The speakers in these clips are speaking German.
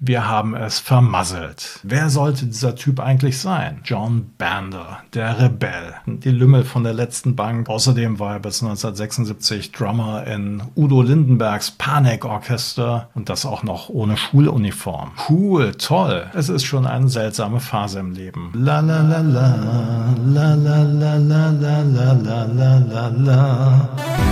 Wir haben es vermasselt. Wer sollte dieser Typ eigentlich sein? John Bander, der Rebell, die Lümmel von der letzten Bank. Außerdem war er bis 1976 Drummer in Udo Lindenbergs Panikorchester und das auch noch ohne Schuluniform. Cool, toll. Es ist schon eine seltsame Phase im Leben. La la la la, la la la la la la la la la.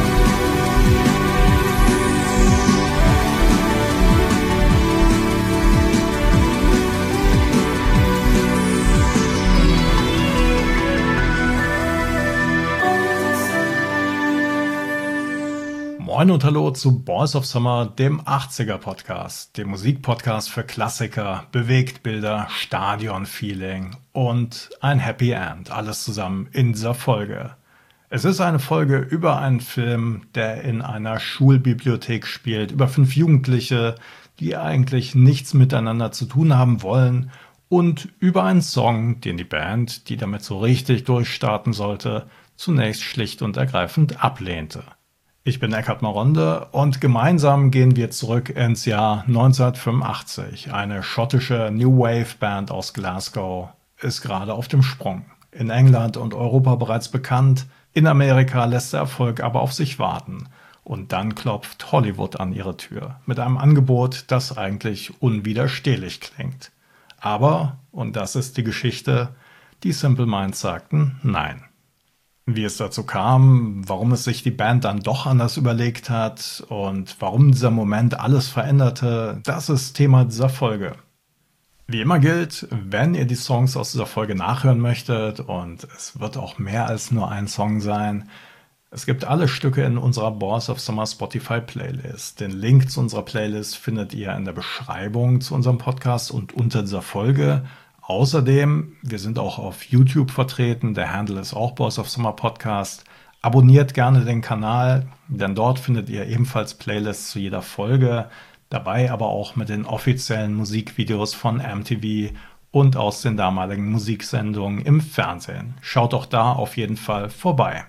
Moin und hallo zu Boys of Summer, dem 80er-Podcast, dem Musikpodcast für Klassiker, Bewegtbilder, Stadion-Feeling und ein Happy End. Alles zusammen in dieser Folge. Es ist eine Folge über einen Film, der in einer Schulbibliothek spielt, über 5 Jugendliche, die eigentlich nichts miteinander zu tun haben wollen und über einen Song, den die Band, die damit so richtig durchstarten sollte, zunächst schlicht und ergreifend ablehnte. Ich bin Eckhard Maronde und gemeinsam gehen wir zurück ins Jahr 1985. Eine schottische New Wave Band aus Glasgow ist gerade auf dem Sprung. In England und Europa bereits bekannt, in Amerika lässt der Erfolg aber auf sich warten. Und dann klopft Hollywood an ihre Tür mit einem Angebot, das eigentlich unwiderstehlich klingt. Aber, und das ist die Geschichte, die Simple Minds sagten Nein. Wie es dazu kam, warum es sich die Band dann doch anders überlegt hat und warum dieser Moment alles veränderte, das ist Thema dieser Folge. Wie immer gilt, wenn ihr die Songs aus dieser Folge nachhören möchtet, und es wird auch mehr als nur ein Song sein, es gibt alle Stücke in unserer Boys of Summer Spotify Playlist. Den Link zu unserer Playlist findet ihr in der Beschreibung zu unserem Podcast und unter dieser Folge. Außerdem, wir sind auch auf YouTube vertreten, der Handle ist auch Boys of Summer Podcast. Abonniert gerne den Kanal, denn dort findet ihr ebenfalls Playlists zu jeder Folge, dabei aber auch mit den offiziellen Musikvideos von MTV und aus den damaligen Musiksendungen im Fernsehen. Schaut auch da auf jeden Fall vorbei.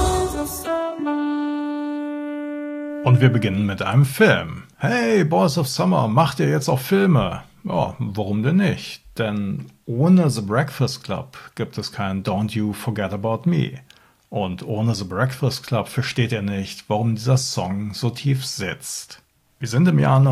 Und wir beginnen mit einem Film. Hey, Boys of Summer, macht ihr jetzt auch Filme? Ja, warum denn nicht? Denn ohne The Breakfast Club gibt es kein Don't You Forget About Me. Und ohne The Breakfast Club versteht ihr nicht, warum dieser Song so tief sitzt. Wir sind im Jahr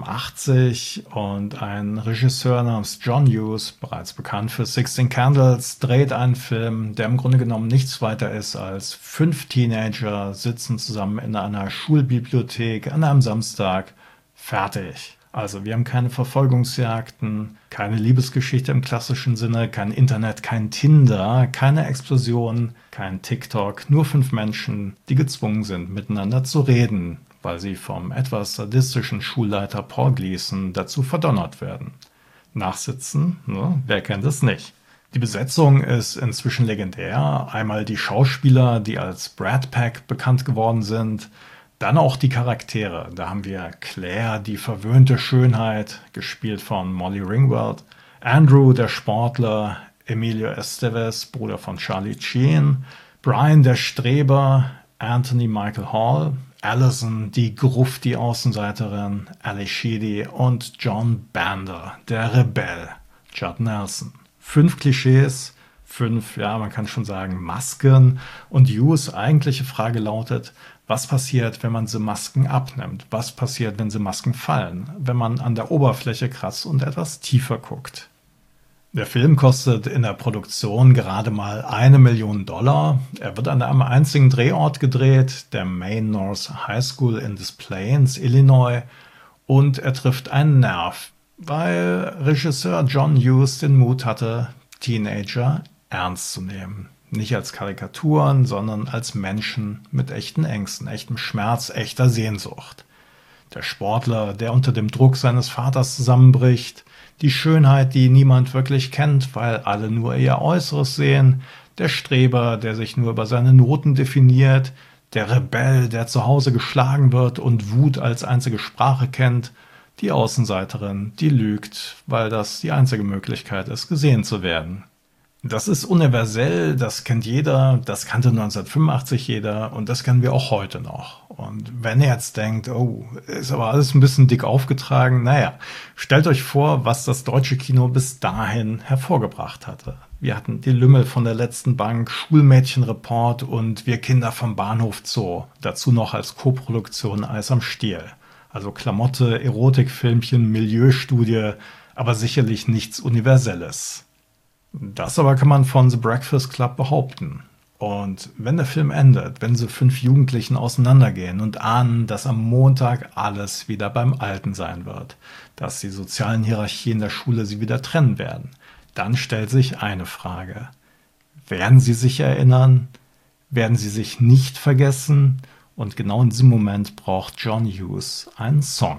1985 und ein Regisseur namens John Hughes, bereits bekannt für 16 Candles, dreht einen Film, der im Grunde genommen nichts weiter ist als 5 Teenager sitzen zusammen in einer Schulbibliothek an einem Samstag. Fertig. Also wir haben keine Verfolgungsjagden, keine Liebesgeschichte im klassischen Sinne, kein Internet, kein Tinder, keine Explosion, kein TikTok, nur 5 Menschen, die gezwungen sind, miteinander zu reden, weil sie vom etwas sadistischen Schulleiter Paul Gleason dazu verdonnert werden. Nachsitzen? Ne? Wer kennt es nicht? Die Besetzung ist inzwischen legendär. Einmal die Schauspieler, die als Brat Pack bekannt geworden sind, dann auch die Charaktere. Da haben wir Claire, die verwöhnte Schönheit, gespielt von Molly Ringwald, Andrew, der Sportler, Emilio Estevez, Bruder von Charlie Sheen, Brian, der Streber, Anthony Michael Hall, Allison, die Gruft, die Außenseiterin, Ali Sheedy und John Bander, der Rebell, Judd Nelson. 5 Klischees, 5, ja, man kann schon sagen, Masken. Und Hughes' eigentliche Frage lautet, was passiert, wenn man diese Masken abnimmt? Was passiert, wenn diese Masken fallen? Wenn man an der Oberfläche kratzt und etwas tiefer guckt? Der Film kostet in der Produktion gerade mal $1 Million. Er wird an einem einzigen Drehort gedreht, der Maine North High School in Des Plaines, Illinois. Und er trifft einen Nerv, weil Regisseur John Hughes den Mut hatte, Teenager ernst zu nehmen. Nicht als Karikaturen, sondern als Menschen mit echten Ängsten, echtem Schmerz, echter Sehnsucht. Der Sportler, der unter dem Druck seines Vaters zusammenbricht, die Schönheit, die niemand wirklich kennt, weil alle nur ihr Äußeres sehen, der Streber, der sich nur über seine Noten definiert, der Rebell, der zu Hause geschlagen wird und Wut als einzige Sprache kennt, die Außenseiterin, die lügt, weil das die einzige Möglichkeit ist, gesehen zu werden. Das ist universell, das kennt jeder, das kannte 1985 jeder und das kennen wir auch heute noch. Und wenn ihr jetzt denkt, oh, ist aber alles ein bisschen dick aufgetragen, naja, stellt euch vor, was das deutsche Kino bis dahin hervorgebracht hatte. Wir hatten die Lümmel von der letzten Bank, Schulmädchenreport und Wir Kinder vom Bahnhof Zoo. Dazu noch als Koproduktion Eis am Stiel. Also Klamotte, Erotikfilmchen, Milieustudie, aber sicherlich nichts Universelles. Das aber kann man von The Breakfast Club behaupten. Und wenn der Film endet, wenn diese 5 Jugendlichen auseinandergehen und ahnen, dass am Montag alles wieder beim Alten sein wird, dass die sozialen Hierarchien der Schule sie wieder trennen werden, dann stellt sich eine Frage. Werden sie sich erinnern? Werden sie sich nicht vergessen? Und genau in diesem Moment braucht John Hughes einen Song.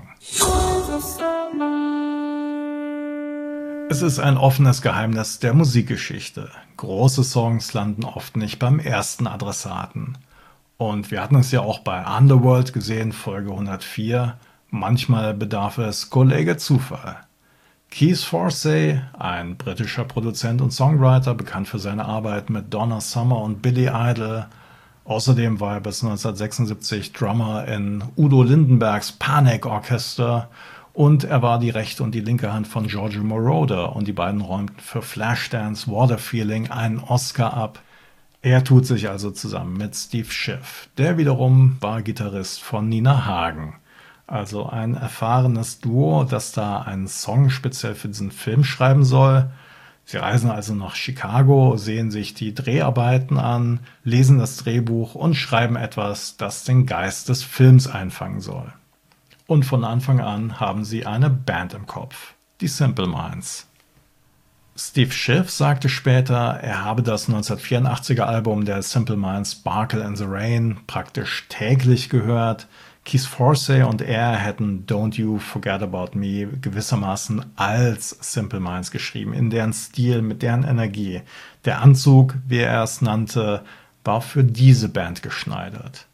Es ist ein offenes Geheimnis der Musikgeschichte. Große Songs landen oft nicht beim ersten Adressaten. Und wir hatten es ja auch bei Underworld gesehen, Folge 104. Manchmal bedarf es Kollege Zufall. Keith Forsey, ein britischer Produzent und Songwriter, bekannt für seine Arbeit mit Donna Summer und Billy Idol. Außerdem war er bis 1976 Drummer in Udo Lindenbergs Panic Orchester. Und er war die rechte und die linke Hand von Giorgio Moroder und die beiden räumten für Flashdance Water Feeling einen Oscar ab. Er tut sich also zusammen mit Steve Schiff. Der wiederum war Gitarrist von Nina Hagen. Also ein erfahrenes Duo, das da einen Song speziell für diesen Film schreiben soll. Sie reisen also nach Chicago, sehen sich die Dreharbeiten an, lesen das Drehbuch und schreiben etwas, das den Geist des Films einfangen soll. Und von Anfang an haben sie eine Band im Kopf, die Simple Minds. Steve Schiff sagte später, er habe das 1984er Album der Simple Minds Sparkle in the Rain praktisch täglich gehört. Keith Forsey und er hätten Don't You Forget About Me gewissermaßen als Simple Minds geschrieben, in deren Stil, mit deren Energie. Der Anzug, wie er es nannte, war für diese Band geschneidert.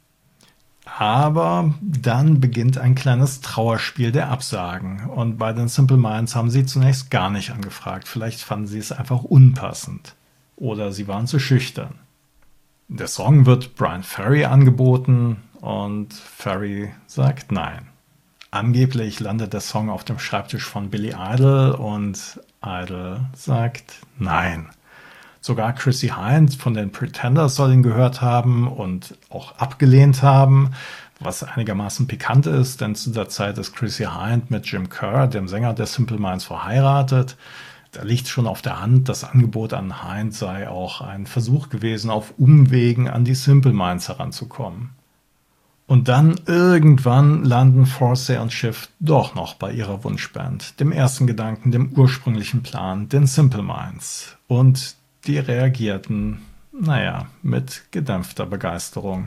Aber dann beginnt ein kleines Trauerspiel der Absagen. Und bei den Simple Minds haben sie zunächst gar nicht angefragt. Vielleicht fanden sie es einfach unpassend. Oder sie waren zu schüchtern. Der Song wird Bryan Ferry angeboten und Ferry sagt nein. Angeblich landet der Song auf dem Schreibtisch von Billy Idol und Idol sagt nein. Sogar Chrissie Hynde von den Pretenders soll ihn gehört haben und auch abgelehnt haben, was einigermaßen pikant ist, denn zu der Zeit ist Chrissie Hynde mit Jim Kerr, dem Sänger der Simple Minds, verheiratet. Da liegt schon auf der Hand, das Angebot an Hynde sei auch ein Versuch gewesen, auf Umwegen an die Simple Minds heranzukommen. Und dann irgendwann landen Forsey und Schiff doch noch bei ihrer Wunschband, dem ersten Gedanken, dem ursprünglichen Plan, den Simple Minds. Und die reagierten, mit gedämpfter Begeisterung.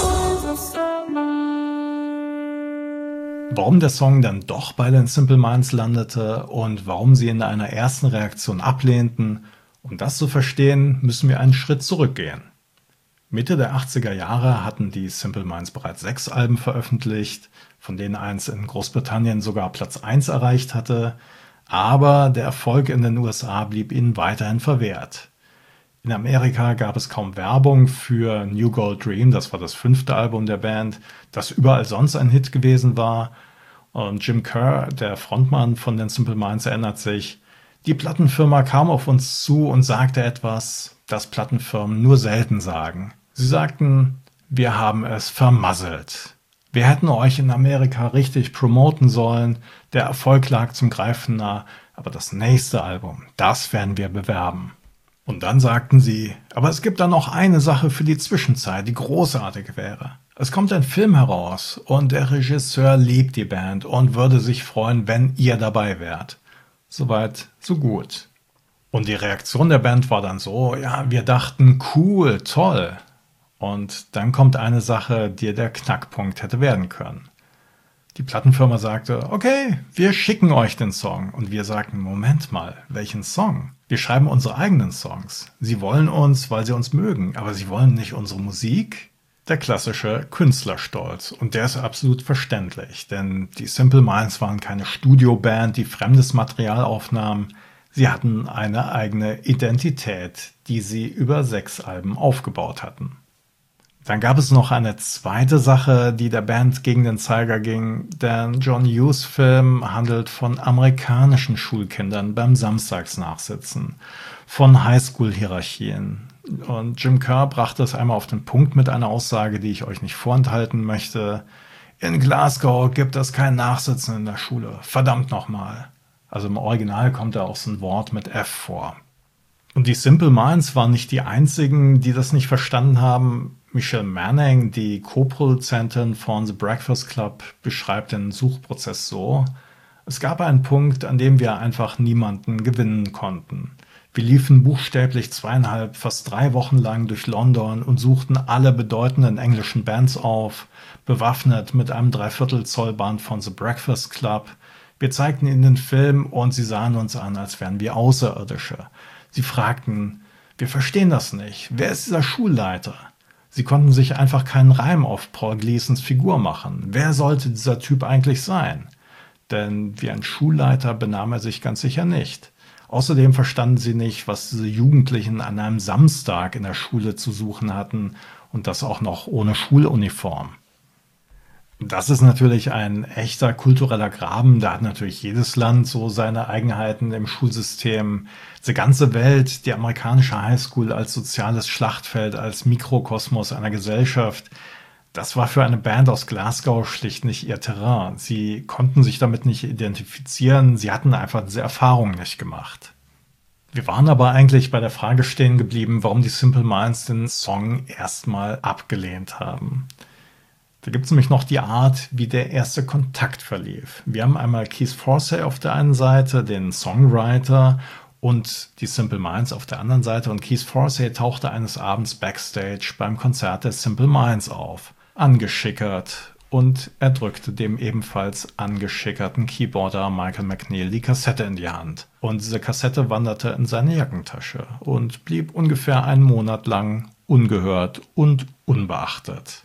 Warum der Song dann doch bei den Simple Minds landete und warum sie in einer ersten Reaktion ablehnten, um das zu verstehen, müssen wir einen Schritt zurückgehen. Mitte der 80er Jahre hatten die Simple Minds bereits 6 Alben veröffentlicht, von denen eins in Großbritannien sogar Platz 1 erreicht hatte, aber der Erfolg in den USA blieb ihnen weiterhin verwehrt. In Amerika gab es kaum Werbung für New Gold Dream, das war das 5. Album der Band, das überall sonst ein Hit gewesen war. Und Jim Kerr, der Frontmann von den Simple Minds, erinnert sich, die Plattenfirma kam auf uns zu und sagte etwas, das Plattenfirmen nur selten sagen. Sie sagten, wir haben es vermasselt. Wir hätten euch in Amerika richtig promoten sollen, der Erfolg lag zum Greifen nah, aber das nächste Album, das werden wir bewerben. Und dann sagten sie, aber es gibt da noch eine Sache für die Zwischenzeit, die großartig wäre. Es kommt ein Film heraus und der Regisseur liebt die Band und würde sich freuen, wenn ihr dabei wärt. Soweit, so gut. Und die Reaktion der Band war dann so, ja, wir dachten, cool, toll. Und dann kommt eine Sache, die der Knackpunkt hätte werden können. Die Plattenfirma sagte, okay, wir schicken euch den Song. Und wir sagten, Moment mal, welchen Song? Wir schreiben unsere eigenen Songs. Sie wollen uns, weil sie uns mögen, aber sie wollen nicht unsere Musik. Der klassische Künstlerstolz. Und der ist absolut verständlich, denn die Simple Minds waren keine Studioband, die fremdes Material aufnahmen. Sie hatten eine eigene Identität, die sie über 6 Alben aufgebaut hatten. Dann gab es noch eine zweite Sache, die der Band gegen den Zeiger ging, denn John Hughes' Film handelt von amerikanischen Schulkindern beim Samstagsnachsitzen, von Highschool-Hierarchien. Und Jim Kerr brachte es einmal auf den Punkt mit einer Aussage, die ich euch nicht vorenthalten möchte. In Glasgow gibt es kein Nachsitzen in der Schule. Verdammt nochmal. Also im Original kommt da auch so ein Wort mit F vor. Und die Simple Minds waren nicht die einzigen, die das nicht verstanden haben. Michelle Manning, die Co-Produzentin von The Breakfast Club, beschreibt den Suchprozess so: Es gab einen Punkt, an dem wir einfach niemanden gewinnen konnten. Wir liefen buchstäblich 2,5, fast 3 Wochen lang durch London und suchten alle bedeutenden englischen Bands auf, bewaffnet mit einem 3/4 Zoll Band von The Breakfast Club. Wir zeigten ihnen den Film und sie sahen uns an, als wären wir Außerirdische. Sie fragten: Wir verstehen das nicht. Wer ist dieser Schulleiter? Sie konnten sich einfach keinen Reim auf Paul Gleasons Figur machen. Wer sollte dieser Typ eigentlich sein? Denn wie ein Schulleiter benahm er sich ganz sicher nicht. Außerdem verstanden sie nicht, was diese Jugendlichen an einem Samstag in der Schule zu suchen hatten, und das auch noch ohne Schuluniform. Das ist natürlich ein echter kultureller Graben. Da hat natürlich jedes Land so seine Eigenheiten im Schulsystem. Die ganze Welt, die amerikanische Highschool als soziales Schlachtfeld, als Mikrokosmos einer Gesellschaft, das war für eine Band aus Glasgow schlicht nicht ihr Terrain. Sie konnten sich damit nicht identifizieren. Sie hatten einfach diese Erfahrung nicht gemacht. Wir waren aber eigentlich bei der Frage stehen geblieben, warum die Simple Minds den Song erstmal abgelehnt haben. Da gibt es nämlich noch die Art, wie der erste Kontakt verlief. Wir haben einmal Keith Forsey auf der einen Seite, den Songwriter, und die Simple Minds auf der anderen Seite. Und Keith Forsey tauchte eines Abends backstage beim Konzert der Simple Minds auf, angeschickert. Und er drückte dem ebenfalls angeschickerten Keyboarder Michael McNeil die Kassette in die Hand. Und diese Kassette wanderte in seine Jackentasche und blieb ungefähr einen Monat lang ungehört und unbeachtet.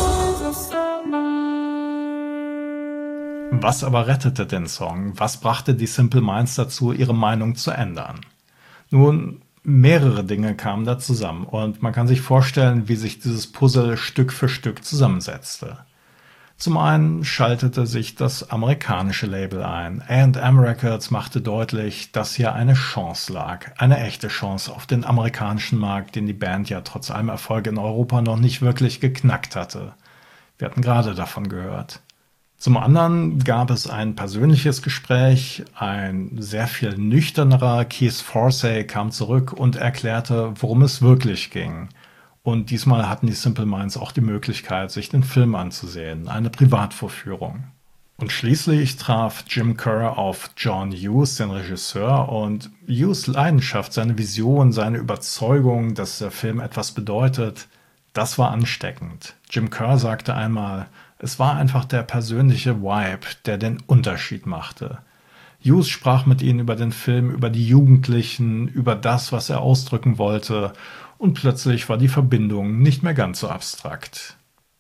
Was aber rettete den Song? Was brachte die Simple Minds dazu, ihre Meinung zu ändern? Nun, mehrere Dinge kamen da zusammen und man kann sich vorstellen, wie sich dieses Puzzle Stück für Stück zusammensetzte. Zum einen schaltete sich das amerikanische Label ein. A&M Records machte deutlich, dass hier eine Chance lag. Eine echte Chance auf den amerikanischen Markt, den die Band ja trotz allem Erfolg in Europa noch nicht wirklich geknackt hatte. Wir hatten gerade davon gehört. Zum anderen gab es ein persönliches Gespräch. Ein sehr viel nüchternerer Keith Forsey kam zurück und erklärte, worum es wirklich ging. Und diesmal hatten die Simple Minds auch die Möglichkeit, sich den Film anzusehen, eine Privatvorführung. Und schließlich traf Jim Kerr auf John Hughes, den Regisseur, und Hughes' Leidenschaft, seine Vision, seine Überzeugung, dass der Film etwas bedeutet, das war ansteckend. Jim Kerr sagte einmal, es war einfach der persönliche Vibe, der den Unterschied machte. Hughes sprach mit ihnen über den Film, über die Jugendlichen, über das, was er ausdrücken wollte, und plötzlich war die Verbindung nicht mehr ganz so abstrakt.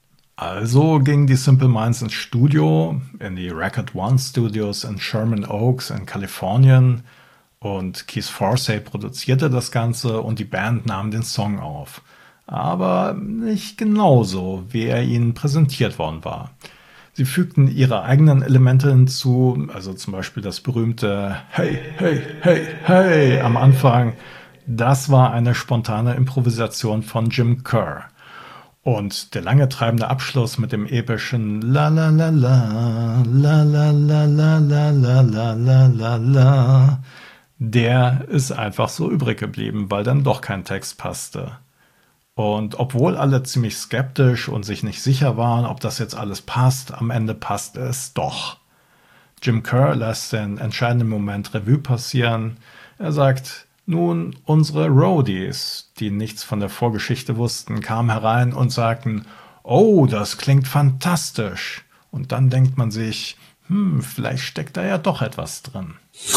Also gingen die Simple Minds ins Studio, in die Record One Studios in Sherman Oaks in Kalifornien, und Keith Forsey produzierte das Ganze und die Band nahm den Song auf. Aber nicht genauso, wie er ihnen präsentiert worden war. Sie fügten ihre eigenen Elemente hinzu, also zum Beispiel das berühmte Hey, hey, hey, hey am Anfang. Das war eine spontane Improvisation von Jim Kerr. Und der lange treibende Abschluss mit dem epischen La la la la, la la la la la la la la la la, der ist einfach so übrig geblieben, weil dann doch kein Text passte. Und obwohl alle ziemlich skeptisch und sich nicht sicher waren, ob das jetzt alles passt, am Ende passt es doch. Jim Kerr lässt den entscheidenden Moment Revue passieren. Er sagt, nun, unsere Roadies, die nichts von der Vorgeschichte wussten, kamen herein und sagten, oh, das klingt fantastisch. Und dann denkt man sich, vielleicht steckt da ja doch etwas drin.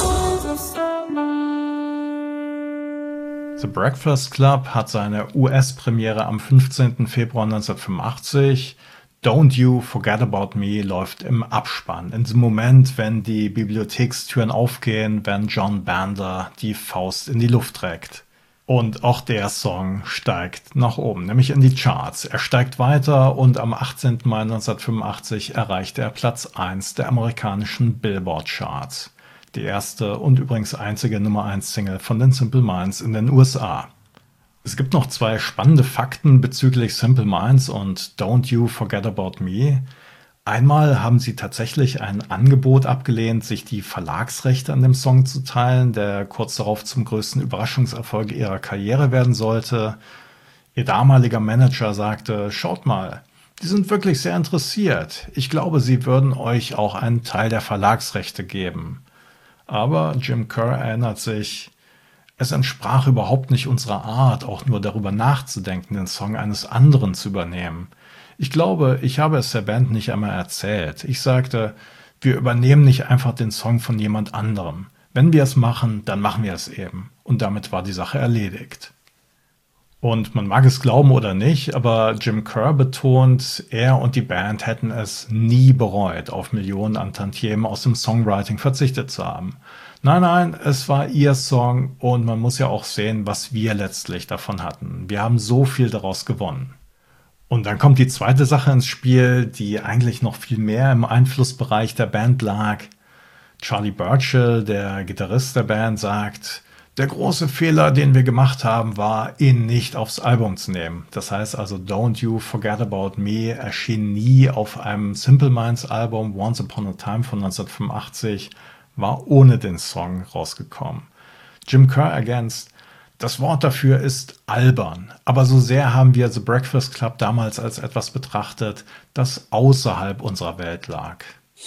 The Breakfast Club hat seine US-Premiere am 15. Februar 1985. Don't You Forget About Me läuft im Abspann. In diesem Moment, wenn die Bibliothekstüren aufgehen, wenn John Bander die Faust in die Luft reckt. Und auch der Song steigt nach oben, nämlich in die Charts. Er steigt weiter und am 18. Mai 1985 erreichte er Platz 1 der amerikanischen Billboard-Charts. Die erste und übrigens einzige Nummer 1 Single von den Simple Minds in den USA. Es gibt noch 2 spannende Fakten bezüglich Simple Minds und Don't You Forget About Me. Einmal haben sie tatsächlich ein Angebot abgelehnt, sich die Verlagsrechte an dem Song zu teilen, der kurz darauf zum größten Überraschungserfolg ihrer Karriere werden sollte. Ihr damaliger Manager sagte, schaut mal, die sind wirklich sehr interessiert. Ich glaube, sie würden euch auch einen Teil der Verlagsrechte geben. Aber Jim Kerr erinnert sich, es entsprach überhaupt nicht unserer Art, auch nur darüber nachzudenken, den Song eines anderen zu übernehmen. Ich glaube, ich habe es der Band nicht einmal erzählt. Ich sagte, wir übernehmen nicht einfach den Song von jemand anderem. Wenn wir es machen, dann machen wir es eben. Und damit war die Sache erledigt. Und man mag es glauben oder nicht, aber Jim Kerr betont, er und die Band hätten es nie bereut, auf Millionen an Tantiemen aus dem Songwriting verzichtet zu haben. Nein, es war ihr Song und man muss ja auch sehen, was wir letztlich davon hatten. Wir haben so viel daraus gewonnen. Und dann kommt die zweite Sache ins Spiel, die eigentlich noch viel mehr im Einflussbereich der Band lag. Charlie Burchill, der Gitarrist der Band, sagt, der große Fehler, den wir gemacht haben, war, ihn nicht aufs Album zu nehmen. Das heißt also, Don't You Forget About Me erschien nie auf einem Simple Minds Album. Once Upon a Time von 1985 war ohne den Song rausgekommen. Jim Kerr ergänzt, das Wort dafür ist albern, aber so sehr haben wir The Breakfast Club damals als etwas betrachtet, das außerhalb unserer Welt lag.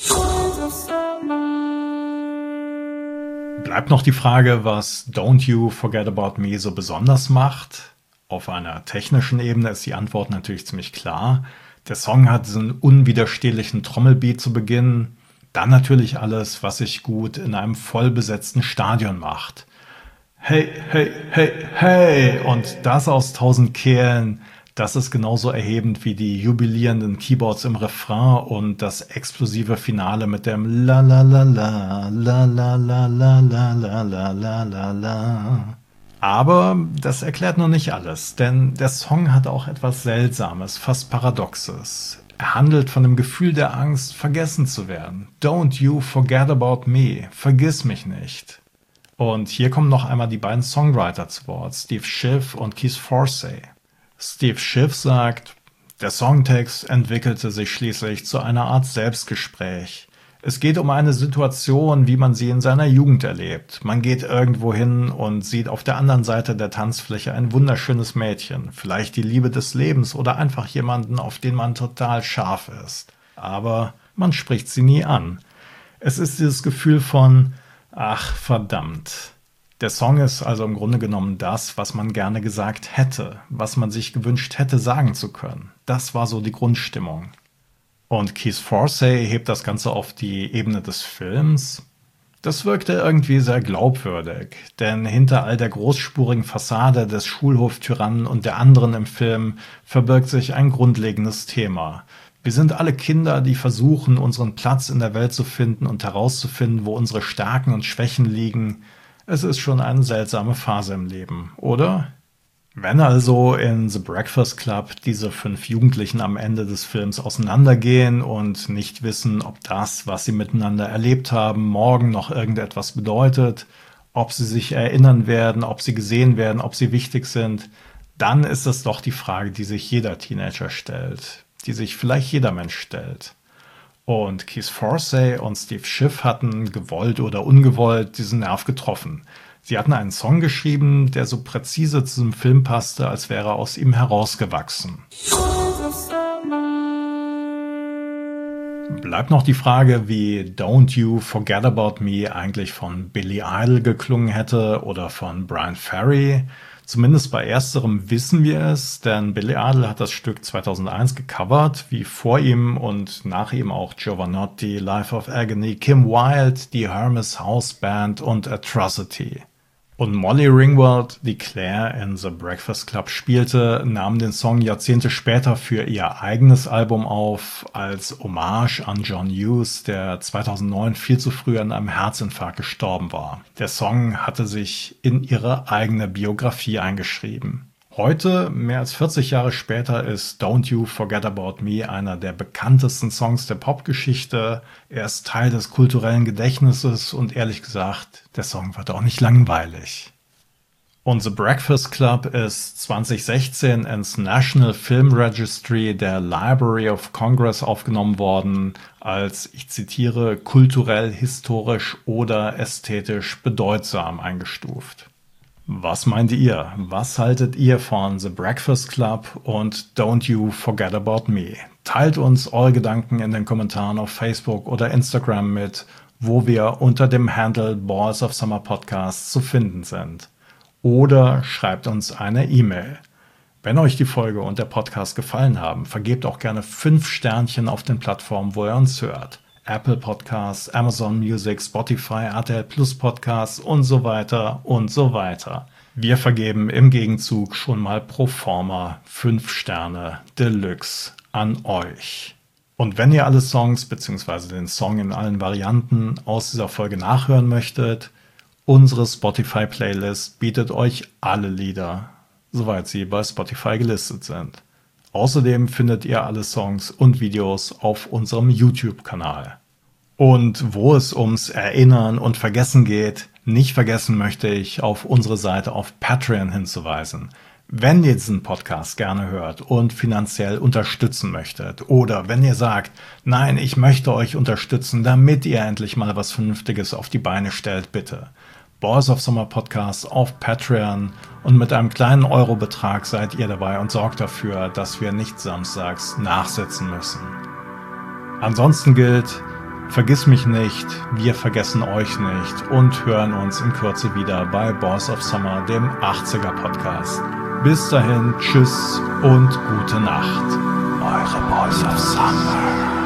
Bleibt noch die Frage, was Don't You Forget About Me so besonders macht. Auf einer technischen Ebene ist die Antwort natürlich ziemlich klar. Der Song hat diesen unwiderstehlichen Trommelbeat zu Beginn. Dann natürlich alles, was sich gut in einem vollbesetzten Stadion macht. Hey, hey, hey, hey! Und das aus 1000 Kehlen, das ist genauso erhebend wie die jubilierenden Keyboards im Refrain und das explosive Finale mit dem La la la la la la la la la la la la la la. Aber das erklärt noch nicht alles, denn der Song hat auch etwas Seltsames, fast Paradoxes. Er handelt von dem Gefühl der Angst, vergessen zu werden. Don't you forget about me. Vergiss mich nicht. Und hier kommen noch einmal die beiden Songwriter zu Wort, Steve Schiff und Keith Forsey. Steve Schiff sagt, der Songtext entwickelte sich schließlich zu einer Art Selbstgespräch. Es geht um eine Situation, wie man sie in seiner Jugend erlebt. Man geht irgendwo hin und sieht auf der anderen Seite der Tanzfläche ein wunderschönes Mädchen, vielleicht die Liebe des Lebens oder einfach jemanden, auf den man total scharf ist. Aber man spricht sie nie an. Es ist dieses Gefühl von, ach verdammt. Der Song ist also im Grunde genommen das, was man gerne gesagt hätte, was man sich gewünscht hätte sagen zu können. Das war so die Grundstimmung. Und Keith Forsey hebt das Ganze auf die Ebene des Films. Das wirkte irgendwie sehr glaubwürdig, denn hinter all der großspurigen Fassade des Schulhoftyrannen und der anderen im Film verbirgt sich ein grundlegendes Thema. Wir sind alle Kinder, die versuchen, unseren Platz in der Welt zu finden und herauszufinden, wo unsere Stärken und Schwächen liegen. Es ist schon eine seltsame Phase im Leben, oder? Wenn also in The Breakfast Club diese 5 Jugendlichen am Ende des Films auseinandergehen und nicht wissen, ob das, was sie miteinander erlebt haben, morgen noch irgendetwas bedeutet, ob sie sich erinnern werden, ob sie gesehen werden, ob sie wichtig sind, dann ist es doch die Frage, die sich jeder Teenager stellt, die sich vielleicht jeder Mensch stellt. Und Keith Forsey und Steve Schiff hatten, gewollt oder ungewollt, diesen Nerv getroffen. Sie hatten einen Song geschrieben, der so präzise zu diesem Film passte, als wäre er aus ihm herausgewachsen. Bleibt noch die Frage, wie Don't You Forget About Me eigentlich von Billy Idol geklungen hätte oder von Brian Ferry. Zumindest bei ersterem wissen wir es, denn Billy Idol hat das Stück 2001 gecovert, wie vor ihm und nach ihm auch Giovanotti, Life of Agony, Kim Wilde, die Hermes House Band und Atrocity. Und Molly Ringwald, die Claire in The Breakfast Club spielte, nahm den Song Jahrzehnte später für ihr eigenes Album auf, als Hommage an John Hughes, der 2009 viel zu früh an einem Herzinfarkt gestorben war. Der Song hatte sich in ihre eigene Biografie eingeschrieben. Heute, mehr als 40 Jahre später, ist Don't You Forget About Me einer der bekanntesten Songs der Popgeschichte. Er ist Teil des kulturellen Gedächtnisses und ehrlich gesagt, der Song wird auch nicht langweilig. Und The Breakfast Club ist 2016 ins National Film Registry der Library of Congress aufgenommen worden, als, ich zitiere, kulturell, historisch oder ästhetisch bedeutsam eingestuft. Was meint ihr? Was haltet ihr von The Breakfast Club und Don't You Forget About Me? Teilt uns eure Gedanken in den Kommentaren auf Facebook oder Instagram mit, wo wir unter dem Handle Balls of Summer Podcast zu finden sind. Oder schreibt uns eine E-Mail. Wenn euch die Folge und der Podcast gefallen haben, vergebt auch gerne 5 Sternchen auf den Plattformen, wo ihr uns hört. Apple Podcasts, Amazon Music, Spotify, RTL Plus Podcasts und so weiter und so weiter. Wir vergeben im Gegenzug schon mal pro forma 5 Sterne Deluxe an euch. Und wenn ihr alle Songs bzw. den Song in allen Varianten aus dieser Folge nachhören möchtet, unsere Spotify-Playlist bietet euch alle Lieder, soweit sie bei Spotify gelistet sind. Außerdem findet ihr alle Songs und Videos auf unserem YouTube-Kanal. Und wo es ums Erinnern und Vergessen geht, nicht vergessen möchte ich, auf unsere Seite auf Patreon hinzuweisen. Wenn ihr diesen Podcast gerne hört und finanziell unterstützen möchtet oder wenn ihr sagt, nein, ich möchte euch unterstützen, damit ihr endlich mal was Vernünftiges auf die Beine stellt, bitte. Balls of Summer Podcast auf Patreon und mit einem kleinen Eurobetrag seid ihr dabei und sorgt dafür, dass wir nicht samstags nachsitzen müssen. Ansonsten gilt, vergiss mich nicht, wir vergessen euch nicht und hören uns in Kürze wieder bei Balls of Summer, dem 80er Podcast. Bis dahin, tschüss und gute Nacht. Eure Balls of Summer.